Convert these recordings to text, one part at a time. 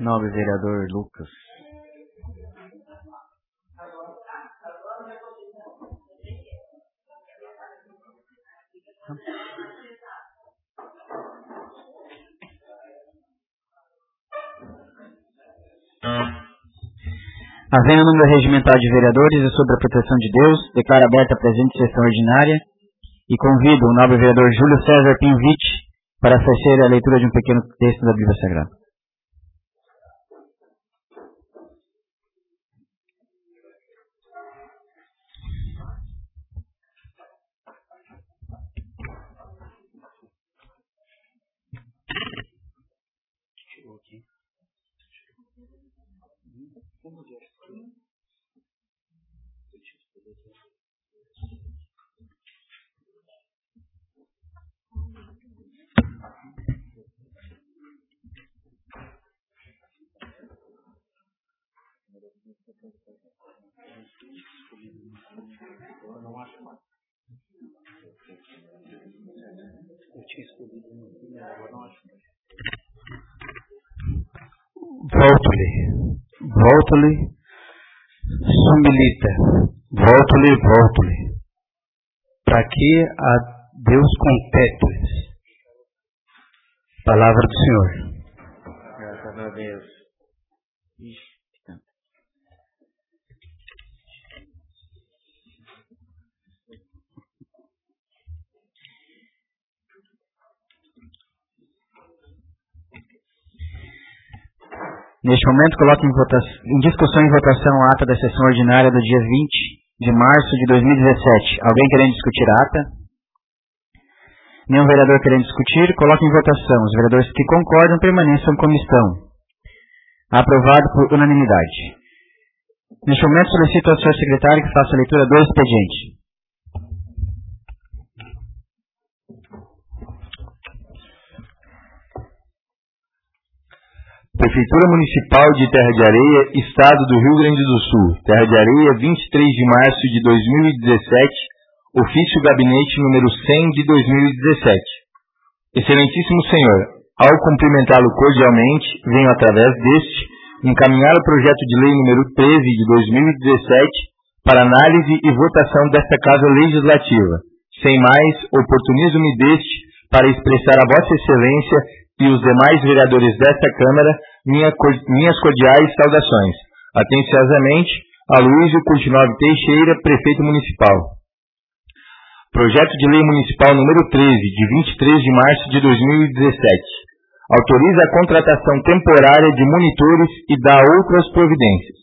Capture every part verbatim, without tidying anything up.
Nobre vereador Lucas. Havendo o número regimental de vereadores e sob a proteção de Deus, declaro aberta a presente sessão ordinária e convido o nobre vereador Júlio César Pinvite para fazer a leitura de um pequeno texto da Bíblia Sagrada. Eu não acho mais. Eu tinha escolhido no fim, agora não acho mais. Volto-lhe, volto-lhe, sumilita, volto-lhe, volto-lhe. Para que a Deus compete? Palavra do Senhor. Graças a Deus. Ixi. Neste momento, coloco em, votação, em discussão e votação a ata da sessão ordinária do dia vinte de março de dois mil e dezessete. Alguém querendo discutir a ata? Nenhum vereador querendo discutir? Coloco em votação. Os vereadores que concordam permaneçam como estão. Aprovado por unanimidade. Neste momento, solicito ao senhor secretário que faça a leitura do expediente. Prefeitura Municipal de Terra de Areia, Estado do Rio Grande do Sul. Terra de Areia, vinte e três de março de dois mil e dezessete. Ofício Gabinete número cem de dois mil e dezessete. Excelentíssimo Senhor, ao cumprimentá-lo cordialmente, venho através deste encaminhar o projeto de lei número treze de dois mil e dezessete para análise e votação desta Casa Legislativa. Sem mais, oportunizo-me deste para expressar a Vossa Excelência e os demais vereadores desta Câmara minha, minhas cordiais saudações. Atenciosamente, Aloysio Curtinove Teixeira, Prefeito Municipal. Projeto de Lei Municipal número treze, de vinte e três de março de dois mil e dezessete. Autoriza a contratação temporária de monitores e dá outras providências.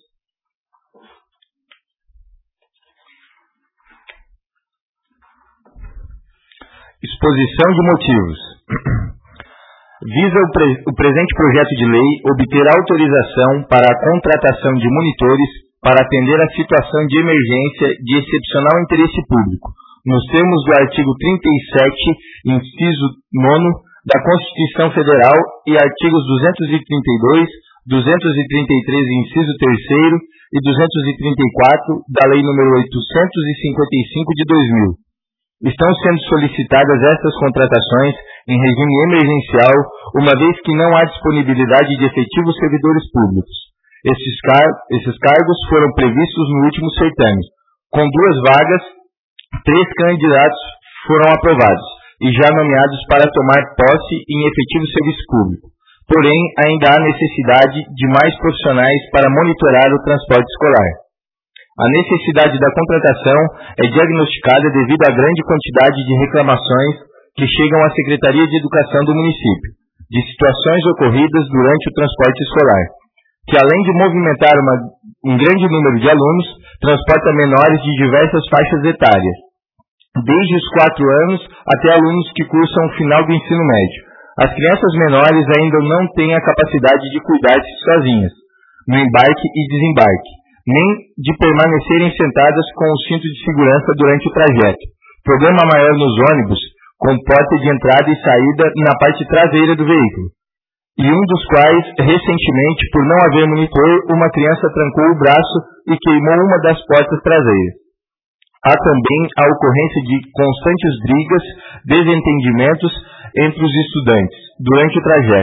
Exposição de motivos. Visa o, pre o presente projeto de lei obter autorização para a contratação de monitores para atender a situação de emergência de excepcional interesse público, nos termos do artigo trinta e sete, inciso nono, da Constituição Federal e artigos duzentos e trinta e dois, duzentos e trinta e três, inciso terceiro e duzentos e trinta e quatro da Lei número oitocentos e cinquenta e cinco de dois mil. Estão sendo solicitadas estas contratações em regime emergencial, uma vez que não há disponibilidade de efetivos servidores públicos. Esses, car esses cargos foram previstos no último certame. Com duas vagas, três candidatos foram aprovados e já nomeados para tomar posse em efetivo serviço público. Porém, ainda há necessidade de mais profissionais para monitorar o transporte escolar. A necessidade da contratação é diagnosticada devido à grande quantidade de reclamações que chegam à Secretaria de Educação do município, de situações ocorridas durante o transporte escolar, que além de movimentar uma, um grande número de alunos, transporta menores de diversas faixas etárias, desde os quatro anos até alunos que cursam o final do ensino médio. As crianças menores ainda não têm a capacidade de cuidar-se sozinhas, no embarque e desembarque, nem de permanecerem sentadas com o cinto de segurança durante o trajeto. Problema maior nos ônibus, com porta de entrada e saída na parte traseira do veículo, e um dos quais, recentemente, por não haver monitor, uma criança trancou o braço e queimou uma das portas traseiras. Há também a ocorrência de constantes brigas, desentendimentos entre os estudantes durante o trajeto,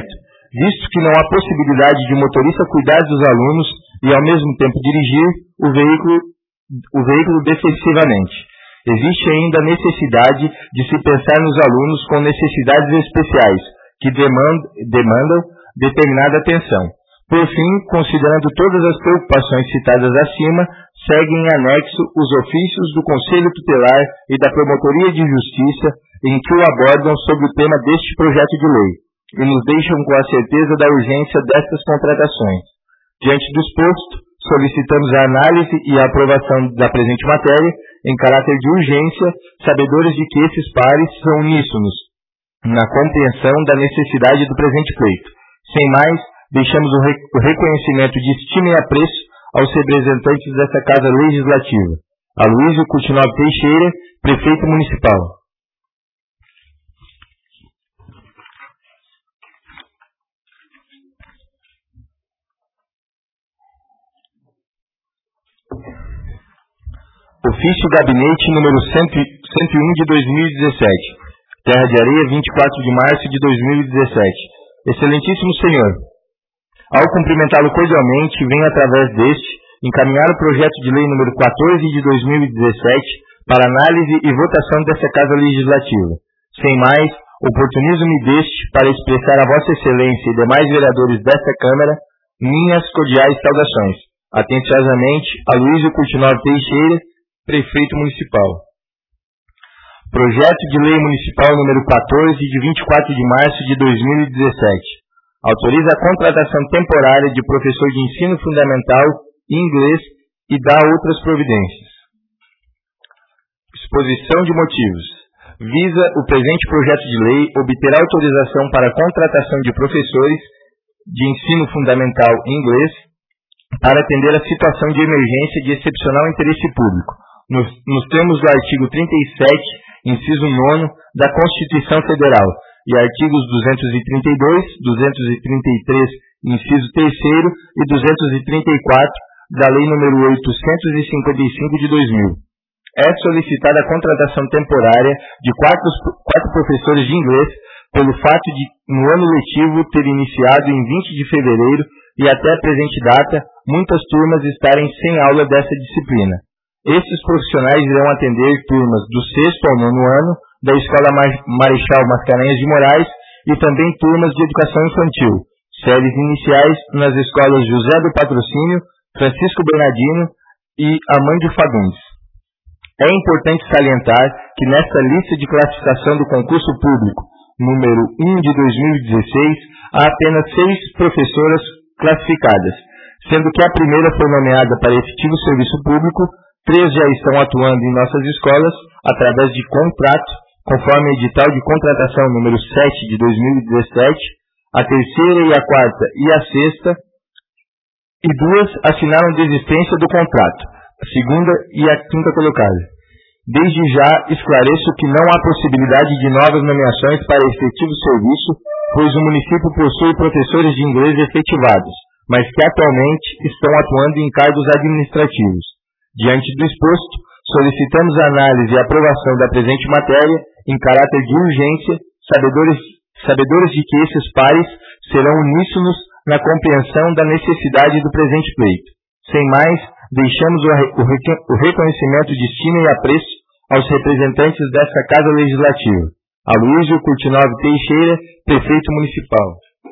visto que não há possibilidade de o motorista cuidar dos alunos e ao mesmo tempo dirigir o veículo, o veículo defensivamente. Existe ainda a necessidade de se pensar nos alunos com necessidades especiais, que demandam, demandam determinada atenção. Por fim, considerando todas as preocupações citadas acima, seguem em anexo os ofícios do Conselho Tutelar e da Promotoria de Justiça, em que o abordam sobre o tema deste projeto de lei, e nos deixam com a certeza da urgência destas contratações. Diante do exposto, solicitamos a análise e a aprovação da presente matéria, em caráter de urgência, sabedores de que esses pares são uníssonos na compreensão da necessidade do presente pleito. Sem mais, deixamos o, re- o reconhecimento de estima e apreço aos representantes dessa Casa Legislativa. Aloísio Coutinho Teixeira, Prefeito Municipal. Ofício Gabinete número cento e um de dois mil e dezessete. Terra de Areia, vinte e quatro de março de dois mil e dezessete. Excelentíssimo Senhor, ao cumprimentá-lo cordialmente, venho através deste encaminhar o projeto de lei número quatorze de dois mil e dezessete para análise e votação dessa Casa Legislativa. Sem mais, oportunizo-me deste para expressar a Vossa Excelência e demais vereadores desta Câmara minhas cordiais saudações. Atenciosamente, Aloísio Coutinho Teixeira, Prefeito Municipal. Projeto de Lei Municipal número quatorze, de vinte e quatro de março de dois mil e dezessete. Autoriza a contratação temporária de professor de ensino fundamental e inglês e dá outras providências. Exposição de motivos. Visa o presente projeto de lei obter autorização para a contratação de professores de ensino fundamental e inglês para atender a situação de emergência de excepcional interesse público, nos, nos termos do artigo trinta e sete, inciso nono, da Constituição Federal, e artigos duzentos e trinta e dois, duzentos e trinta e três, inciso terceiro, e duzentos e trinta e quatro, da Lei número oitocentos e cinquenta e cinco de dois mil. É solicitada a contratação temporária de quatro, quatro professores de inglês, pelo fato de, no ano letivo, ter iniciado em vinte de fevereiro e até a presente data, muitas turmas estarem sem aula dessa disciplina. Esses profissionais irão atender turmas do sexto ao nono ano da Escola Marechal Mascarenhas de Moraes e também turmas de educação infantil, séries iniciais nas escolas José do Patrocínio, Francisco Bernardino e Amândio Fagundes. É importante salientar que nesta lista de classificação do concurso público número um de dois mil e dezesseis, há apenas seis professoras classificadas, sendo que a primeira foi nomeada para efetivo serviço público, três já estão atuando em nossas escolas através de contrato, conforme edital de contratação número sete de dois mil e dezessete, a terceira e a quarta e a sexta, e duas assinaram desistência do contrato, a segunda e a quinta colocada. Desde já esclareço que não há possibilidade de novas nomeações para efetivo serviço, pois o município possui professores de inglês efetivados, mas que atualmente estão atuando em cargos administrativos. Diante do exposto, solicitamos a análise e aprovação da presente matéria em caráter de urgência, sabedores, sabedores de que esses pares serão uníssonos na compreensão da necessidade do presente pleito. Sem mais, deixamos o, o, o reconhecimento de estima e apreço aos representantes desta Casa Legislativa. Aloísio Coutinho Teixeira, Prefeito Municipal.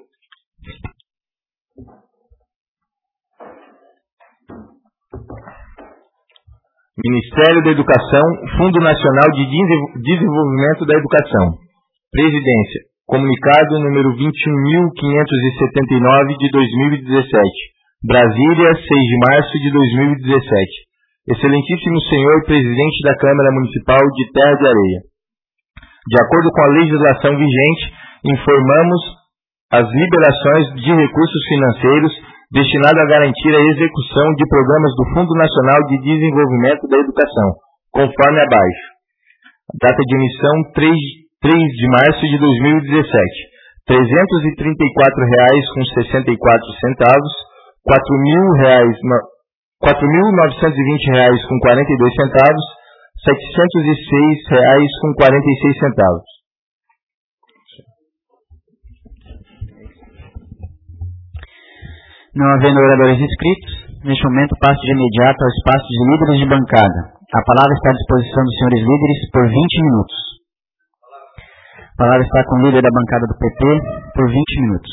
Ministério da Educação, Fundo Nacional de Desenvolvimento da Educação. Presidência. Comunicado número vinte e um mil quinhentos e setenta e nove de dois mil e dezessete. Brasília, seis de março de dois mil e dezessete. Excelentíssimo Senhor Presidente da Câmara Municipal de Terra de Areia. De acordo com a legislação vigente, informamos as liberações de recursos financeiros destinados a garantir a execução de programas do Fundo Nacional de Desenvolvimento da Educação, conforme abaixo. Data de emissão três de março de dois mil e dezessete. trezentos e trinta e quatro reais com sessenta e quatro centavos, quatro mil reais, quatro mil novecentos e vinte reais com quarenta e dois centavos, setecentos e seis reais com quarenta e seis centavos. Não havendo oradores inscritos, neste momento passo de imediato ao espaço de líderes de bancada. A palavra está à disposição dos senhores líderes por vinte minutos. A palavra está com o líder da bancada do P T por vinte minutos.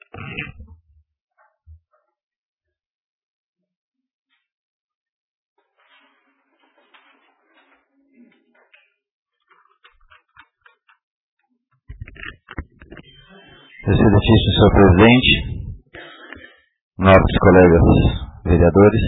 Excelentíssimo senhor presidente, nobres colegas vereadores,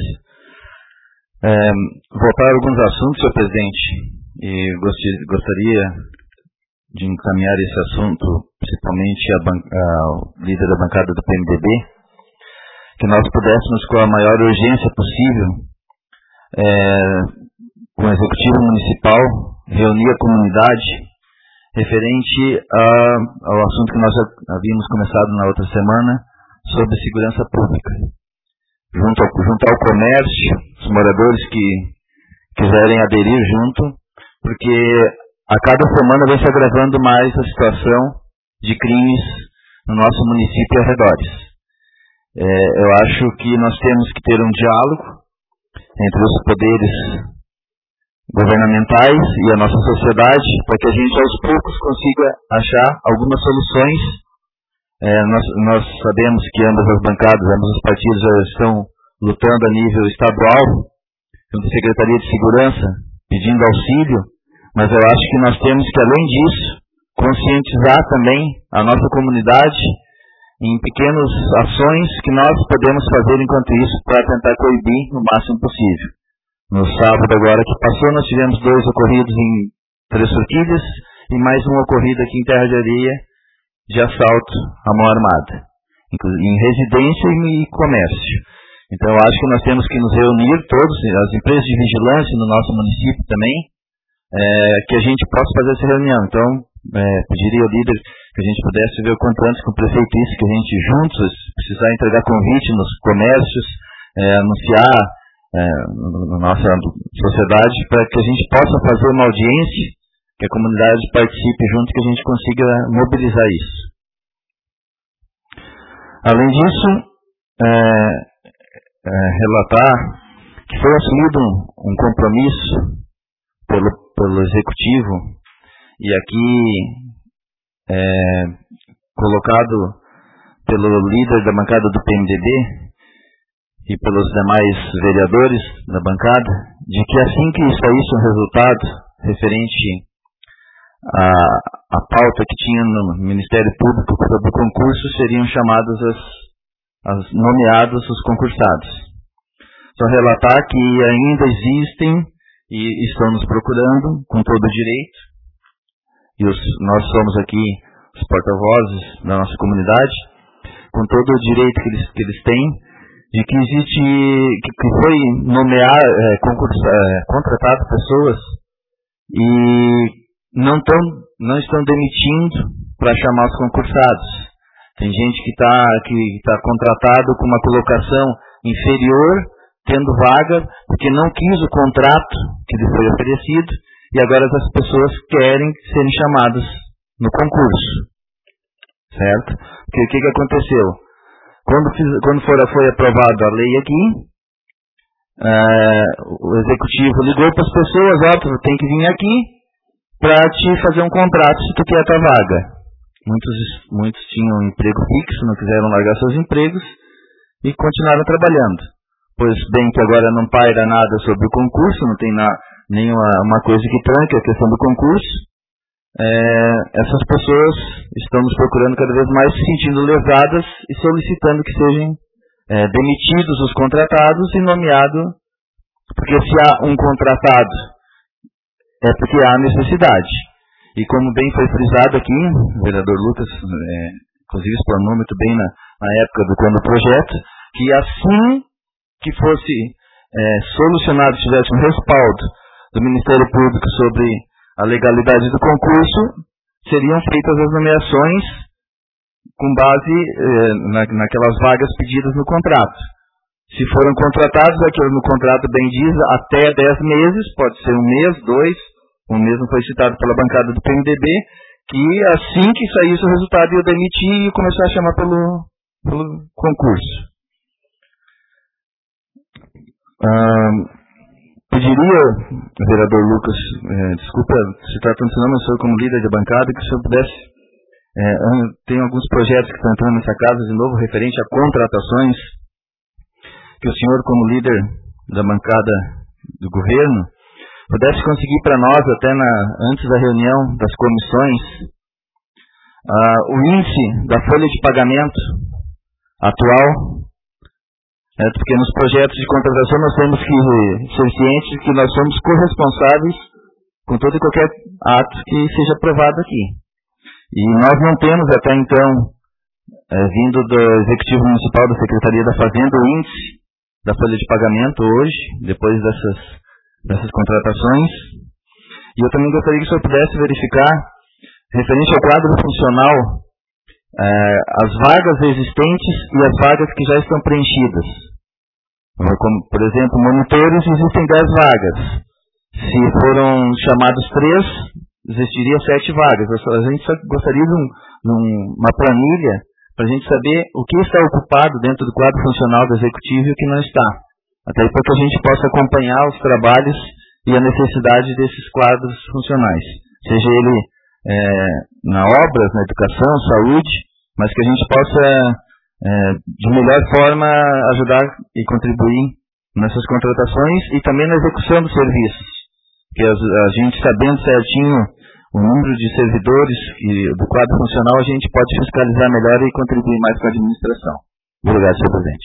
é, voltar a alguns assuntos, senhor presidente, e gostaria de encaminhar esse assunto, principalmente ao líder da bancada do P M D B, que nós pudéssemos, com a maior urgência possível, é, com o Executivo Municipal, reunir a comunidade referente a, ao assunto que nós havíamos começado na outra semana, sobre segurança pública. Junto ao, junto ao comércio, os moradores que quiserem aderir junto, porque a cada semana vem se agravando mais a situação de crimes no nosso município e arredores. É, eu acho que nós temos que ter um diálogo entre os poderes governamentais e a nossa sociedade, para que a gente aos poucos consiga achar algumas soluções. É, nós, nós sabemos que ambas as bancadas, ambos os partidos já estão lutando a nível estadual, junto à Secretaria de Segurança, pedindo auxílio, mas eu acho que nós temos que, além disso, conscientizar também a nossa comunidade em pequenas ações que nós podemos fazer enquanto isso, para tentar coibir o máximo possível. No sábado agora que passou, nós tivemos dois ocorridos em Três Forquilhas e mais um ocorrido aqui em Terra de Areia de assalto à mão armada, em residência e comércio. Então eu acho que nós temos que nos reunir todos, as empresas de vigilância no nosso município também, é, que a gente possa fazer essa reunião. Então é, pediria ao líder que a gente pudesse ver o quanto antes com o prefeito isso, que a gente juntos, precisar entregar convite nos comércios, é, anunciar É, na nossa sociedade, para que a gente possa fazer uma audiência, que a comunidade participe junto, que a gente consiga mobilizar isso. Além disso, é, é, relatar que foi assumido um, um compromisso pelo, pelo Executivo, e aqui é, colocado pelo líder da bancada do P M D B, e pelos demais vereadores da bancada, de que assim que saísse um resultado referente à, à pauta que tinha no Ministério Público sobre o concurso, seriam chamados as, as nomeados os concursados. Só relatar que ainda existem e estão nos procurando com todo o direito, e os, nós somos aqui os porta-vozes da nossa comunidade, com todo o direito que eles, que eles têm, de que existe, que, que foi nomear, é, concurso, é, contratado pessoas e não, tão, não estão demitindo para chamar os concursados. Tem gente que está que tá contratado com uma colocação inferior, tendo vaga, porque não quis o contrato que lhe foi oferecido, e agora as pessoas querem serem chamadas no concurso. Certo? Porque o que, que aconteceu? Quando, fiz, quando for, foi aprovada a lei aqui, uh, o Executivo ligou para as pessoas, ó, tu tem que vir aqui para te fazer um contrato se tu quer a tua vaga. Muitos, muitos tinham um emprego fixo, não quiseram largar seus empregos e continuaram trabalhando. Pois bem que agora não paira nada sobre o concurso, não tem na, nenhuma uma coisa que tranque a questão do concurso. É, essas pessoas estão nos procurando cada vez mais, se sentindo lesadas e solicitando que sejam é, demitidos os contratados e nomeados, porque se há um contratado é porque há necessidade. E como bem foi frisado aqui, o vereador Lucas, é, inclusive explanou muito bem na, na época do quando o projeto, que assim que fosse é, solucionado, tivesse um respaldo do Ministério Público sobre a legalidade do concurso, seriam feitas as nomeações com base eh, na, naquelas vagas pedidas no contrato. Se foram contratados, aquilo no contrato bem diz, até dez meses, pode ser um mês, dois, um mês não foi citado pela bancada do P M D B, que assim que saísse o resultado ia demitir e começar a chamar pelo, pelo concurso. Ah, pediria, vereador Lucas, eh, desculpa se tratando de nome, eu sou como líder de bancada, que o senhor pudesse, eh, tem alguns projetos que estão entrando nessa casa de novo, referente a contratações, que o senhor como líder da bancada do governo, pudesse conseguir para nós, até na, antes da reunião das comissões, ah, o índice da folha de pagamento atual, é, porque nos projetos de contratação nós temos que ser cientes que nós somos corresponsáveis com todo e qualquer ato que seja aprovado aqui. E nós não temos até então, é, vindo do Executivo Municipal da Secretaria da Fazenda, o índice da folha de pagamento hoje, depois dessas, dessas contratações. E eu também gostaria que o senhor pudesse verificar, referente ao quadro funcional, é, as vagas existentes e as vagas que já estão preenchidas. Como, por exemplo, monitores, existem dez vagas. Se foram chamados três, existiria sete vagas. A gente só gostaria de, um, de um, uma planilha para a gente saber o que está ocupado dentro do quadro funcional do Executivo e o que não está. Até para que a gente possa acompanhar os trabalhos e a necessidade desses quadros funcionais. Seja ele é, na obras, na educação, saúde, mas que a gente possa, é, de melhor forma, ajudar e contribuir nessas contratações e também na execução dos serviços. Que a, a gente, sabendo certinho o número de servidores e do quadro funcional, a gente pode fiscalizar melhor e contribuir mais com a administração. Obrigado, senhor presidente.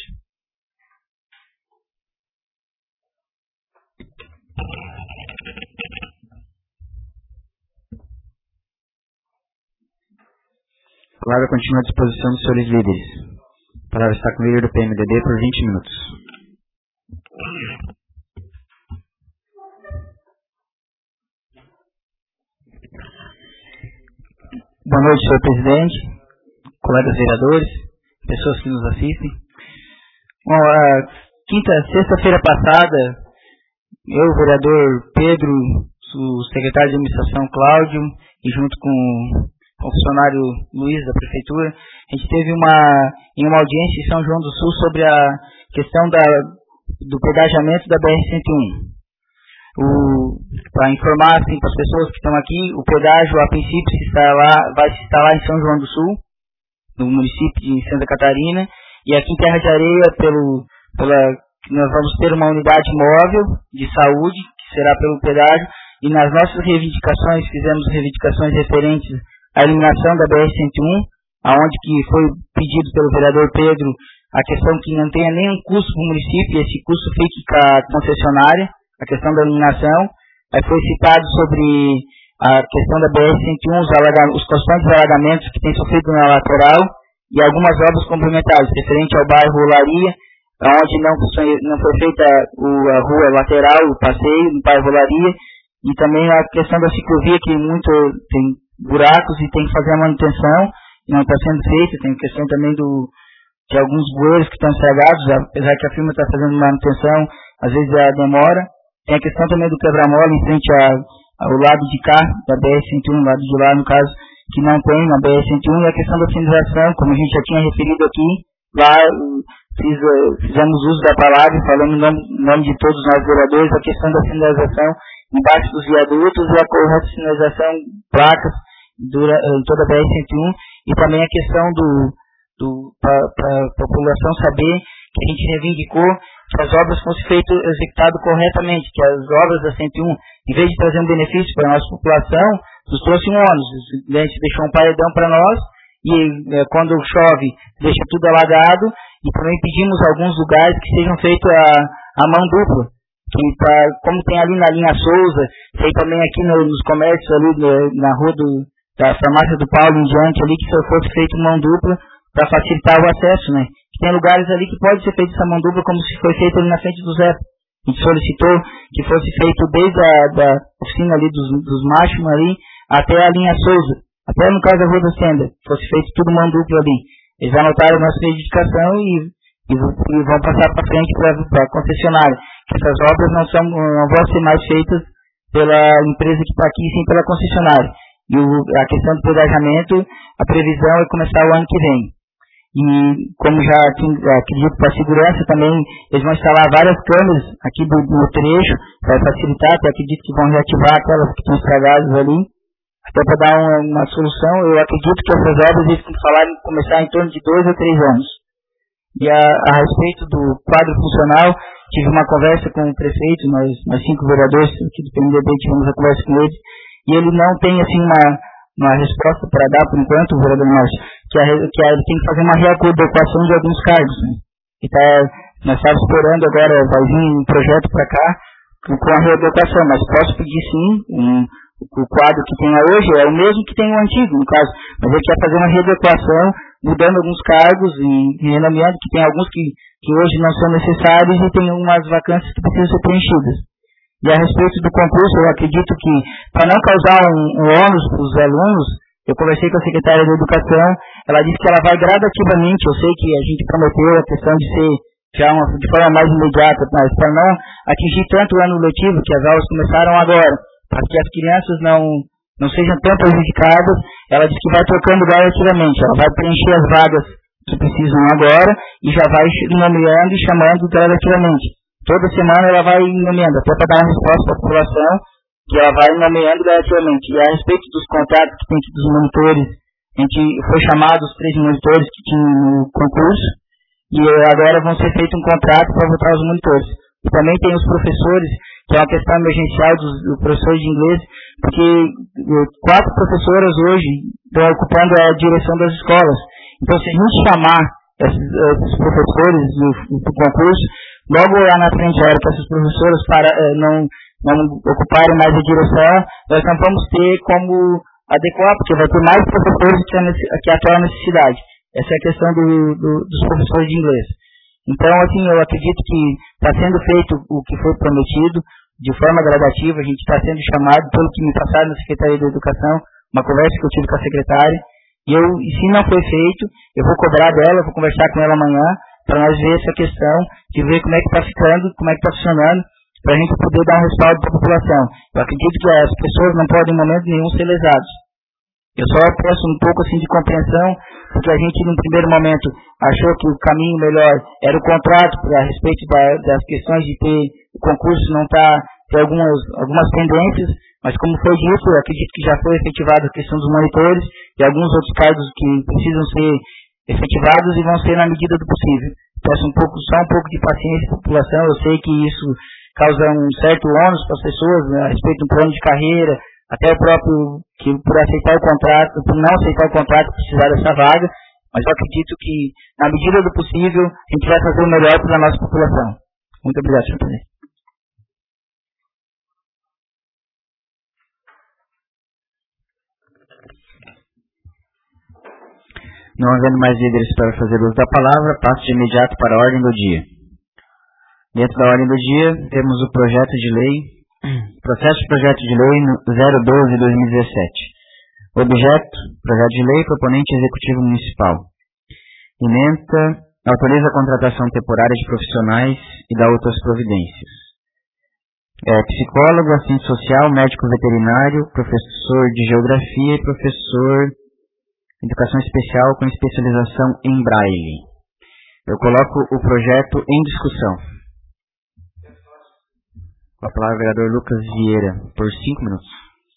A palavra continua à disposição dos senhores líderes. A palavra está com o líder do P M D B por vinte minutos. Boa noite, senhor presidente, colegas vereadores, pessoas que nos assistem. Bom, a quinta, sexta-feira passada, eu, o vereador Pedro, o secretário de administração Cláudio, e junto com o funcionário Luiz da prefeitura, a gente teve uma, em uma audiência em São João do Sul sobre a questão da, do pedagiamento da B R cento e um. Para informar assim, para as pessoas que estão aqui, o pedágio a princípio se instalar, vai se instalar em São João do Sul, no município de Santa Catarina, e aqui em Terra de Areia, pelo, pela, nós vamos ter uma unidade móvel de saúde, que será pelo pedágio, e nas nossas reivindicações, fizemos reivindicações referentes à eliminação da B R cento e um, aonde que foi pedido pelo vereador Pedro a questão que não tenha nenhum custo para o município, e esse custo fique com a concessionária, a questão da eliminação. Aí foi citado sobre a questão da B R cento e um, os, os constantes alagamentos que tem sofrido na lateral e algumas obras complementares, referente ao bairro Olaria, onde não foi, não foi feita o, a rua lateral, o passeio no bairro Olaria, e também a questão da ciclovia, que muito tem buracos e tem que fazer a manutenção, e não está sendo feita. Tem a questão também do, de alguns bueiros que estão estragados, apesar que a firma está fazendo manutenção, às vezes a demora. Tem a questão também do quebra-mola em frente a, ao lado de cá, da B R cento e um, lado de lá, no caso, que não tem na B R cento e um, e a questão da sinalização, como a gente já tinha referido aqui, lá fiz, fizemos uso da palavra, falando em nome, em nome de todos nós vereadores, a questão da sinalização embaixo dos viadutos e a correta sinalização, placas, dura, em toda a B R cento e um, e também a questão do, do para a população saber que a gente reivindicou que as obras fossem feitas, executadas corretamente, que as obras da cento e um, em vez de trazer um benefício para a nossa população, nos trouxe um ônus. A gente deixou um paredão para nós, e é, quando chove, deixa tudo alagado, e também pedimos alguns lugares que sejam feitos a, a mão dupla, que pra, como tem ali na linha Souza, tem também aqui no, nos comércios, ali no, na rua do, da farmácia do Paulo em diante, ali, que se fosse feito mão dupla, para facilitar o acesso, né? Tem lugares ali que pode ser feito essa mão dupla, como se foi feito ali na frente do Zé. A gente solicitou que fosse feito desde a da oficina ali dos, dos machos ali até a linha Souza, até no caso da Rua da Senda, fosse feito tudo mão dupla ali. Eles anotaram a nossa reivindicação e, e, e vão passar para frente para a concessionária, que essas obras não, são, não vão ser mais feitas pela empresa que está aqui, sim pela concessionária. E o, a questão do pedagiamento, a previsão é começar o ano que vem. E como já acredito para a segurança também, eles vão instalar várias câmeras aqui do, do trecho, para facilitar, até acredito que vão reativar aquelas que estão estragadas ali, até para dar uma, uma solução. Eu acredito que essas obras eles têm que falar em começar em torno de dois ou três anos. E a, a respeito do quadro funcional, tive uma conversa com o prefeito, nós, nós cinco vereadores aqui do P M D B tivemos a conversa com ele, e ele não tem assim uma, uma resposta para dar por enquanto, o vereador Márcio, que, a, que a, ele tem que fazer uma readequação de alguns cargos. Né? E tá, nós estamos esperando agora, vai vir um projeto para cá com a readequação, mas posso pedir sim, um, o quadro que tem hoje é o mesmo que tem o antigo, no caso, mas ele quer fazer uma readequação, mudando alguns cargos e, e renomeando, que tem alguns que, que hoje não são necessários e tem umas vacâncias que precisam ser preenchidas. E a respeito do concurso, eu acredito que, para não causar um, um ônus para os alunos, eu conversei com a secretária da Educação, ela disse que ela vai gradativamente, eu sei que a gente prometeu a questão de ser já uma, de forma mais imediata, mas para não atingir tanto o ano letivo, que as aulas começaram agora, para que as crianças não, não sejam tão prejudicadas, ela disse que vai trocando gradativamente, ela vai preencher as vagas que precisam agora e já vai nomeando e chamando gradativamente. Toda semana ela vai nomeando, até para dar uma resposta à população, que ela vai nomeando gradativamente. E a respeito dos contratos que tem dos monitores, a gente foi chamado os três monitores que tinham no concurso, e agora vão ser feito um contrato para votar os monitores. E também tem os professores, que é uma questão emergencial dos, dos professores de inglês, porque quatro professoras hoje estão ocupando a direção das escolas. Então, se a gente chamar esses, esses professores do, do concurso, logo lá na frente, a hora que essas professoras para, não, não ocuparem mais a direção, nós não vamos ter como adequar, porque vai ter mais professores que, que atuam na necessidade. Essa é a questão do, do, dos professores de inglês. Então, assim, eu acredito que está sendo feito o que foi prometido, de forma gradativa, a gente está sendo chamado, pelo que me passaram na Secretaria da Educação, uma conversa que eu tive com a secretária, e, eu, e se não foi feito, eu vou cobrar dela, vou conversar com ela amanhã, para nós ver essa questão, de ver como é que está ficando, como é que está funcionando, para a gente poder dar um respaldo para a população. Eu acredito que as pessoas não podem, em momento nenhum, ser lesadas. Eu só peço um pouco assim de compreensão, porque a gente, num primeiro momento, achou que o caminho melhor era o contrato, a respeito da, das questões de ter o concurso não tá, ter algumas, algumas pendências, mas como foi dito, eu acredito que já foi efetivada a questão dos monitores e alguns outros cargos que precisam ser efetivados e vão ser na medida do possível. Peço um pouco, só um pouco de paciência à população, eu sei que isso causa um certo ônus para as pessoas, né, a respeito do plano de carreira, até o próprio, que por aceitar o contrato, por não aceitar o contrato, precisar dessa vaga, mas eu acredito que, na medida do possível, a gente vai fazer o melhor para a nossa população. Muito obrigado, senhor presidente. Não havendo mais líderes para fazer uso da palavra, passo de imediato para a ordem do dia. Dentro da ordem do dia, temos o projeto de lei, processo de projeto de lei zero doze barra dois mil e dezessete. Objeto, projeto de lei, proponente executivo municipal. Ementa, autoriza a contratação temporária de profissionais e dá outras providências. É, psicólogo, assistente social, médico veterinário, professor de geografia e professor de educação especial com especialização em braille. Eu coloco o projeto em discussão. Com a palavra, o vereador Lucas Vieira, por cinco minutos.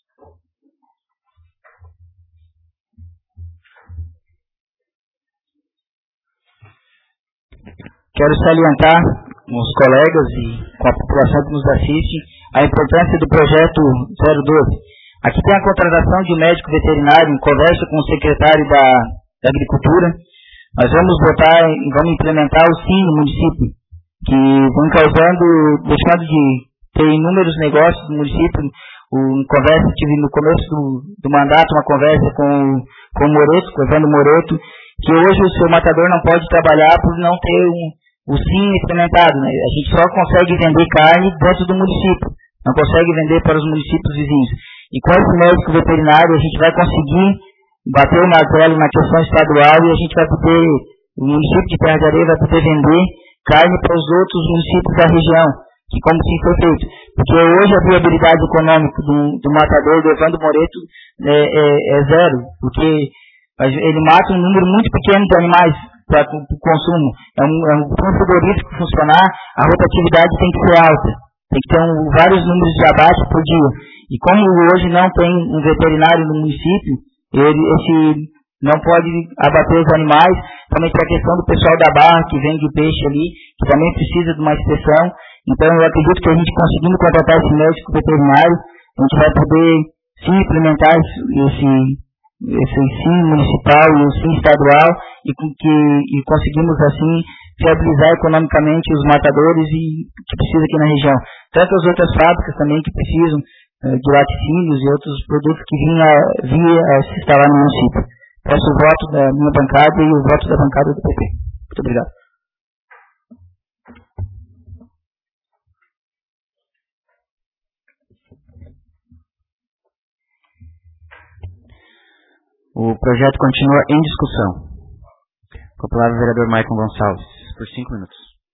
Quero salientar os colegas e com a população que nos assiste a importância do projeto zero doze. Aqui tem a contratação de médico veterinário em conversa com o secretário da, da Agricultura. Nós vamos votar e vamos implementar o SIM no município, que vem causando, deixando de ter inúmeros negócios no município. Um conversa, tive no começo do, do mandato uma conversa com, com o Moreto, com o Evandro Moreto, que hoje o seu matador não pode trabalhar por não ter um, o SIM implementado. Né? A gente só consegue vender carne dentro do município, não consegue vender para os municípios vizinhos. E com esse médico veterinário a gente vai conseguir bater o martelo na questão estadual e a gente vai poder, o município de Terra de Areia vai poder vender carne para os outros municípios da região, que como sim foi feito. Porque hoje a viabilidade econômica do, do matador, do Evandro Moreto, é, é, é zero, porque ele mata um número muito pequeno de animais. para o consumo. É um, é um frigorífico funcionar, a rotatividade tem que ser alta. Tem que ter um, vários números de abate por dia. E como hoje não tem um veterinário no município, ele esse, não pode abater os animais. Também tem a questão do pessoal da barra que vende o peixe ali, que também precisa de uma inspeção. Então eu acredito que a gente conseguindo contratar esse médico veterinário, a gente vai poder sim implementar esse, esse ensino municipal e o ensino estadual e, que, e conseguimos assim viabilizar economicamente os matadores e que precisa aqui na região. Tanto as outras fábricas também que precisam uh, de laticínios e outros produtos que vinha, vinha a se instalar no município. Peço o voto da minha bancada e o voto da bancada do P P. Muito obrigado. O projeto continua em discussão. Com a palavra o vereador Maicon Gonçalves, por cinco minutos.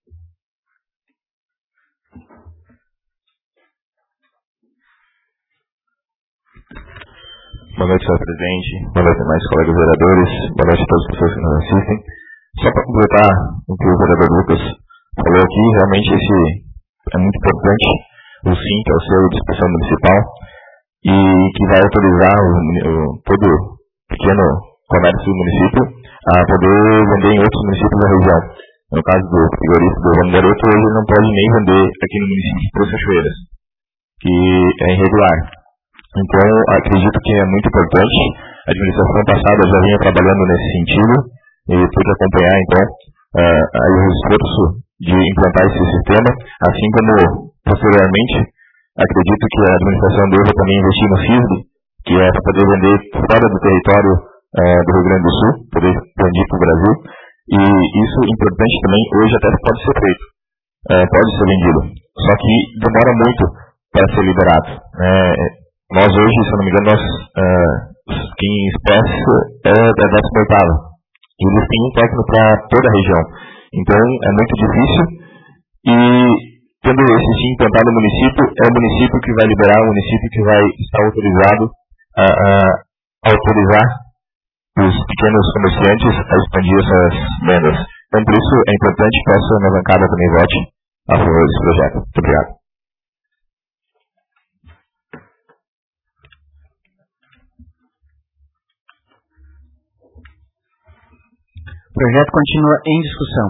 Boa noite, senhor presidente. Boa noite, mais colegas vereadores. Boa noite a todas as pessoas que nos assistem. Só para completar o que o vereador Lucas falou aqui, realmente esse é muito importante, o S I M, que é o selo de inspeção municipal, e que vai autorizar o, o, todo pequeno comércio do município a poder vender em outros municípios da região. No caso do frigorífico do Ramo Garoto, hoje ele não pode nem vender aqui no município de Três Cachoeiras, que é irregular. Então, acredito que é muito importante. A administração passada já vinha trabalhando nesse sentido e pude acompanhar, então, uh, aí o esforço de implantar esse sistema, assim como, posteriormente, acredito que a administração deva também investir no FISB, que é para poder vender fora do território uh, do Rio Grande do Sul, poder vender para o Brasil, e isso é importante também, hoje até pode ser feito, uh, pode ser vendido, só que demora muito para ser liberado. Uh, nós hoje, se não me engano, nós, uh, quem espécie é da décima oitava, e eles têm um técnico para toda a região, então é muito difícil, e tendo esse sim implantado no município, é o município que vai liberar, o município que vai estar autorizado a, a autorizar os pequenos comerciantes a expandir essas vendas. Então, por isso, é importante que essa minha bancada também vote a favor desse projeto. Muito obrigado. O projeto continua em discussão.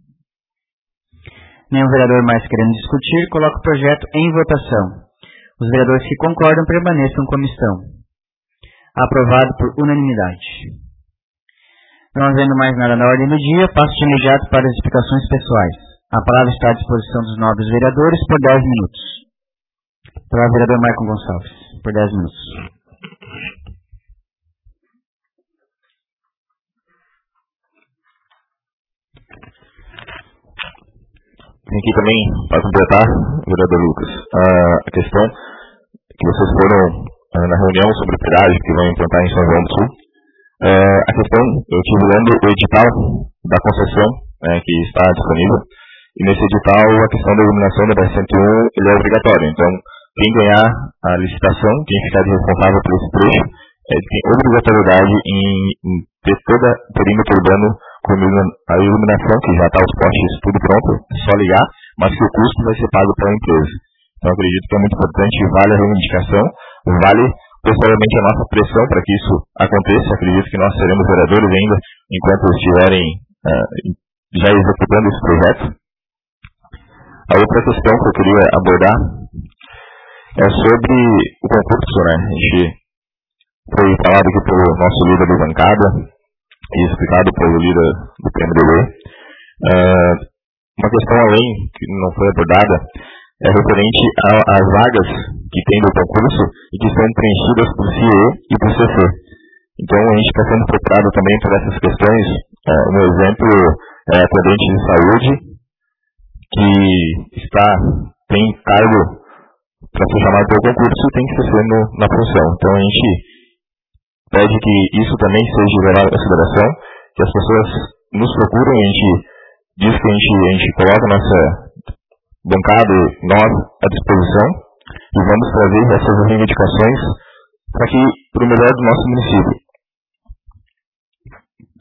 Nenhum vereador mais querendo discutir, coloca o projeto em votação. Os vereadores que concordam permaneçam como estão. Aprovado por unanimidade. Não havendo mais nada na ordem do dia, passo de imediato para as explicações pessoais. A palavra está à disposição dos nobres vereadores por dez minutos. Para o vereador Maicon Gonçalves, por dez minutos. Aqui também, para completar, vereador Lucas, a questão que vocês foram na reunião sobre o pedágio que vão implantar em São João do Sul. A questão, eu estive lendo o edital da concessão que está disponível, e nesse edital a questão da iluminação da B R cento e um ele é obrigatório. Então, quem ganhar a licitação, quem ficar de responsável por esse trecho, tem obrigatoriedade em, em ter todo o perímetro urbano com a iluminação, que já está os postes tudo pronto, é só ligar, mas que o custo vai ser pago pela empresa. Então, acredito que é muito importante, vale a reivindicação, vale posteriormente a nossa pressão para que isso aconteça. Acredito que nós seremos vereadores ainda, enquanto estiverem uh, já executando esse projeto. A outra questão que eu queria abordar é sobre o concurso, né? A gente foi falado aqui pelo nosso líder de bancada e explicado pelo líder do P M D B. Uh, uma questão além, que não foi abordada, é referente às vagas que tem do concurso e que são preenchidas por C I E e por C C. Então, a gente está sendo preparado também por essas questões. Uh, um exemplo é a atendente de saúde, que está, tem cargo para ser chamado pelo concurso e tem que ser no, na função. Então, a gente pede que isso também seja levado em consideração, que as pessoas nos procuram, a gente diz que a gente, a gente coloca a nossa bancada, nós, à disposição, e vamos trazer essas reivindicações para que, para o melhor do nosso município.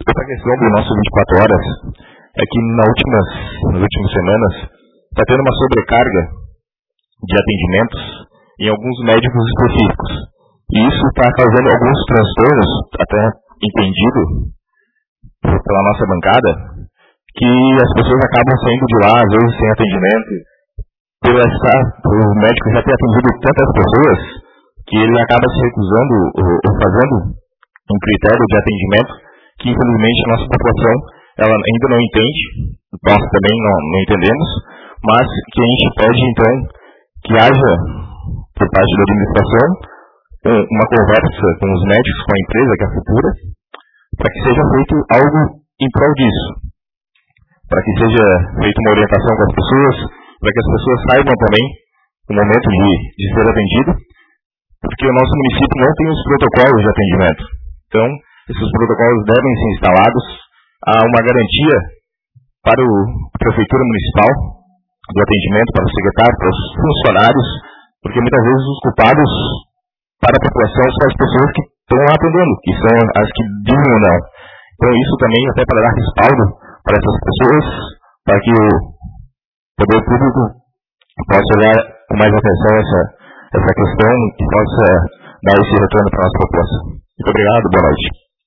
Essa questão do nosso vinte e quatro horas é que nas últimas, nas últimas semanas está tendo uma sobrecarga de atendimentos em alguns médicos específicos. E isso está causando alguns transtornos, até entendido pela nossa bancada, que as pessoas acabam saindo de lá, às vezes sem atendimento, por, essa, por o médico já ter atendido tantas pessoas, que ele acaba se recusando ou, ou fazendo um critério de atendimento que, infelizmente, a nossa população ela ainda não entende, nós também não, não entendemos, mas que a gente pede, então, que haja, por parte da administração, uma conversa com os médicos, com a empresa, que é a Futura, para que seja feito algo em prol disso, para que seja feita uma orientação com as pessoas, para que as pessoas saibam também o momento de, de ser atendido, porque o nosso município não tem os protocolos de atendimento. Então, esses protocolos devem ser instalados. Há uma garantia para a Prefeitura Municipal do atendimento, para o secretário, para os funcionários, porque muitas vezes os culpados para a população são as pessoas que estão lá atendendo, que são as que dizem ou não. Então, isso também até para dar respaldo para essas pessoas, para que o poder público possa olhar com mais atenção essa, essa questão e possa dar esse retorno para a nossa população. Muito obrigado, boa noite.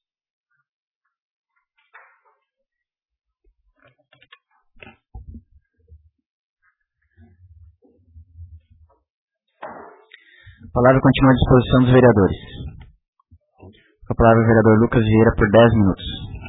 A palavra continua à disposição dos vereadores. A palavra ao vereador Lucas Vieira por dez minutos.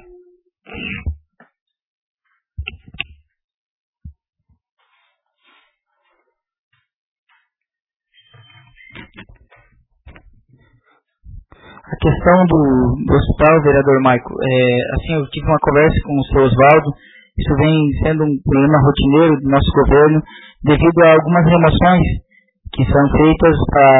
A questão do, do hospital, vereador Maico, é, assim, eu tive uma conversa com o seu Oswaldo, isso vem sendo um problema rotineiro do nosso governo, devido a algumas remoções que são feitas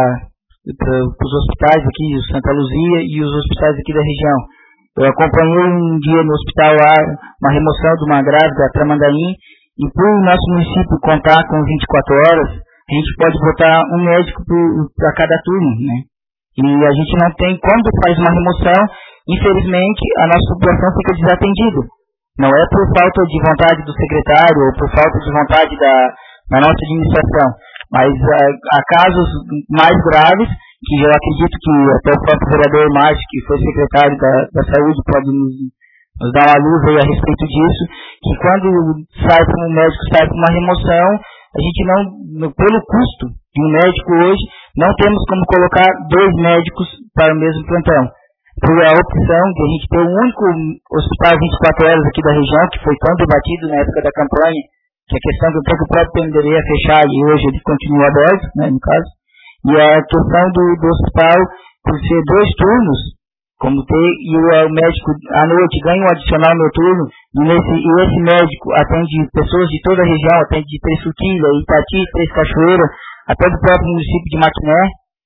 para os hospitais aqui, o Santa Luzia e os hospitais aqui da região. Eu acompanhei um dia no hospital lá, uma remoção de uma grávida, a Tramandaí, e por o nosso município contar com vinte e quatro horas, a gente pode botar um médico para cada turno, né? E a gente não tem, quando faz uma remoção, infelizmente, a nossa população fica desatendida. Não é por falta de vontade do secretário ou por falta de vontade da, da nossa administração, mas uh, há casos mais graves, que eu acredito que até o próprio vereador Márcio, que foi secretário da, da Saúde, pode nos, nos dar uma luz aí a respeito disso, que quando sai para um médico, sai para uma remoção, a gente não, pelo custo de um médico hoje, não temos como colocar dois médicos para o mesmo plantão. Por a opção de a gente ter um único hospital vinte e quatro horas aqui da região, que foi tão debatido na época da campanha, que a questão do que o próprio P M D B ia fechar e hoje ele continua aberto, né, no caso, e a questão do, do hospital, por ser dois turnos, como ter, e o, o médico à noite ganha um adicional noturno, e, nesse, e esse médico atende pessoas de toda a região, atende de Três Frutilhas, Itati, Três Cachoeiras, até do próprio município de Maquiné,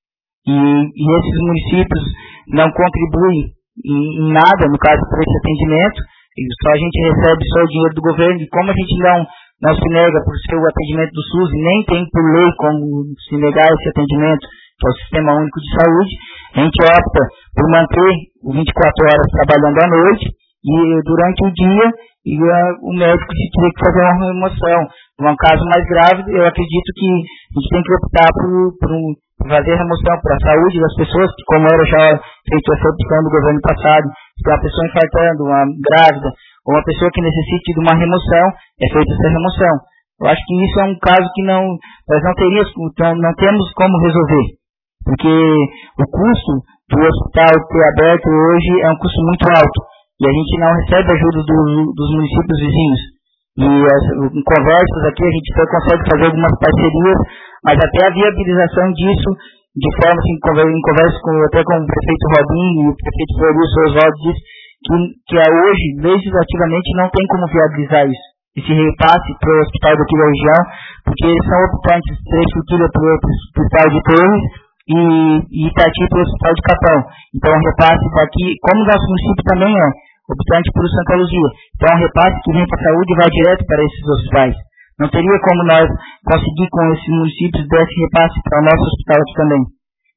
e, e esses municípios não contribuem em, em nada, no caso, para esse atendimento, e só a gente recebe só o dinheiro do governo, e como a gente não, não se nega por ser o atendimento do SUS, e nem tem por lei como se negar esse atendimento, que é o Sistema Único de Saúde, a gente opta por manter o vinte e quatro horas trabalhando à noite, e durante o dia, e a, o médico se tiver que fazer uma remoção. Num caso mais grave, eu acredito que a gente tem que optar por, por, um, por fazer a remoção para a saúde das pessoas, que como era já feito essa opção do governo passado, se tem uma pessoa infartando, uma grávida, ou uma pessoa que necessite de uma remoção, é feita essa remoção. Eu acho que isso é um caso que não, nós não teríamos, não temos como resolver, porque o custo do hospital ter aberto hoje é um custo muito alto, e a gente não recebe ajuda do, dos municípios vizinhos. E as, em conversas aqui a gente só consegue fazer algumas parcerias, mas até a viabilização disso, de forma assim, em conversa com, até com o prefeito Robinho e o prefeito Fleury Oswaldo, disse que, que hoje, legislativamente, não tem como viabilizar isso. Esse repasse para o hospital daqui da região, porque eles são optantes, Três Frutilhas para o hospital de Torres e, e Itati para o hospital de Capão. Então o repasse daqui, como o nosso município também é optante por Santa Luzia. Então o repasse que vem para a saúde vai direto para esses hospitais. Não teria como nós conseguir com esses municípios desse repasse para o nosso hospital aqui também.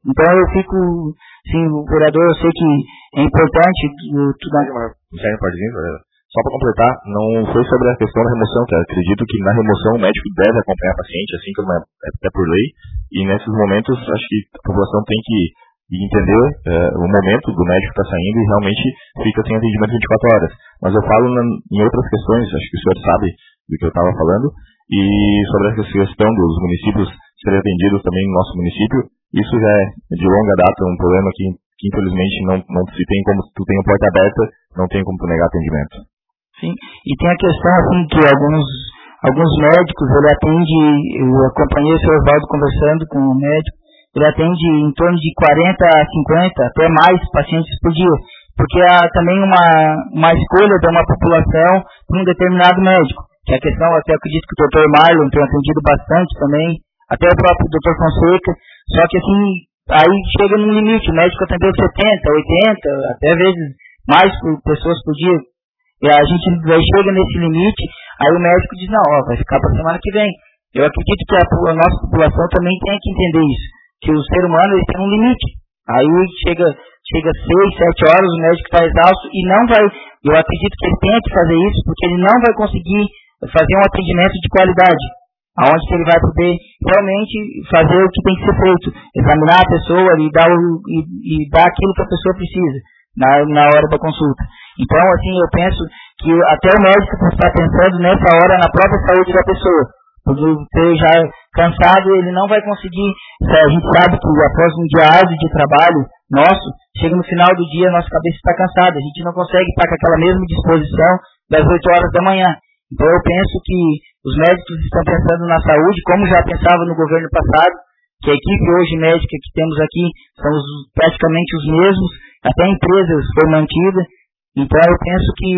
Então eu fico, sim, o vereador, eu sei que é importante tudo. Pode vir, só para completar, não foi sobre a questão da remoção, que eu acredito que na remoção o médico deve acompanhar a paciente, assim como é até por lei, e nesses momentos acho que a população tem que entender é, o momento do médico estar saindo e realmente fica sem atendimento vinte e quatro horas. Mas eu falo na, em outras questões, acho que o senhor sabe do que eu estava falando, e sobre essa questão dos municípios serem atendidos também no nosso município, isso já é de longa data um problema que, que infelizmente não, não se tem como, tu tem a porta aberta, não tem como tu negar atendimento. Sim, e tem a questão assim que alguns, alguns médicos, ele atende, eu acompanhei o senhor Osvaldo conversando com o médico, ele atende em torno de quarenta a cinquenta, até mais pacientes por dia, porque há também uma, uma escolha de uma população por um determinado médico, que é a questão, até acredito que o doutor Marlon tem atendido bastante também, até o próprio doutor Fonseca, só que assim, aí chega num limite, o médico atendeu setenta, oitenta, até vezes mais por pessoas por dia, e a gente vai chega nesse limite, aí o médico diz, não, ó, vai ficar para a semana que vem. Eu acredito que a, a nossa população também tem que entender isso, que o ser humano ele tem um limite. Aí chega, chega seis, sete horas, o médico está exausto e não vai, eu acredito que ele tem que fazer isso, porque ele não vai conseguir fazer um atendimento de qualidade, aonde que ele vai poder realmente fazer o que tem que ser feito, examinar a pessoa e dar, o, e, e dar aquilo que a pessoa precisa na, na hora da consulta. Então, assim, eu penso que até o médico está pensando nessa hora na própria saúde da pessoa. Porque você já cansado, ele não vai conseguir. A gente sabe que após um dia árduo de trabalho nosso, chega no final do dia, a nossa cabeça está cansada. A gente não consegue estar com aquela mesma disposição das oito horas da manhã. Então eu penso que os médicos estão pensando na saúde, como já pensava no governo passado, que a equipe hoje médica que temos aqui são os, praticamente os mesmos, até a empresa foi mantida. Então eu penso que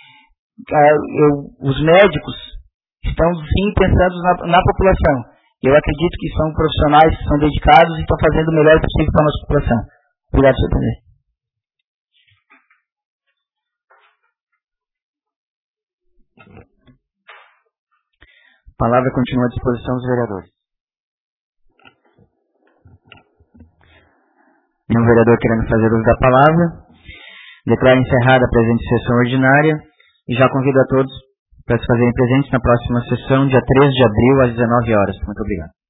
uh, eu, os médicos estão sim pensando na, na população. Eu acredito que são profissionais que são dedicados e estão fazendo o melhor possível para a nossa população. Obrigado, senhor presidente. A palavra continua à disposição dos vereadores. Nenhum vereador querendo fazer uso da palavra. Declaro encerrada a presente sessão ordinária e já convido a todos para se fazerem presentes na próxima sessão, dia treze de abril, às dezenove horas. Muito obrigado.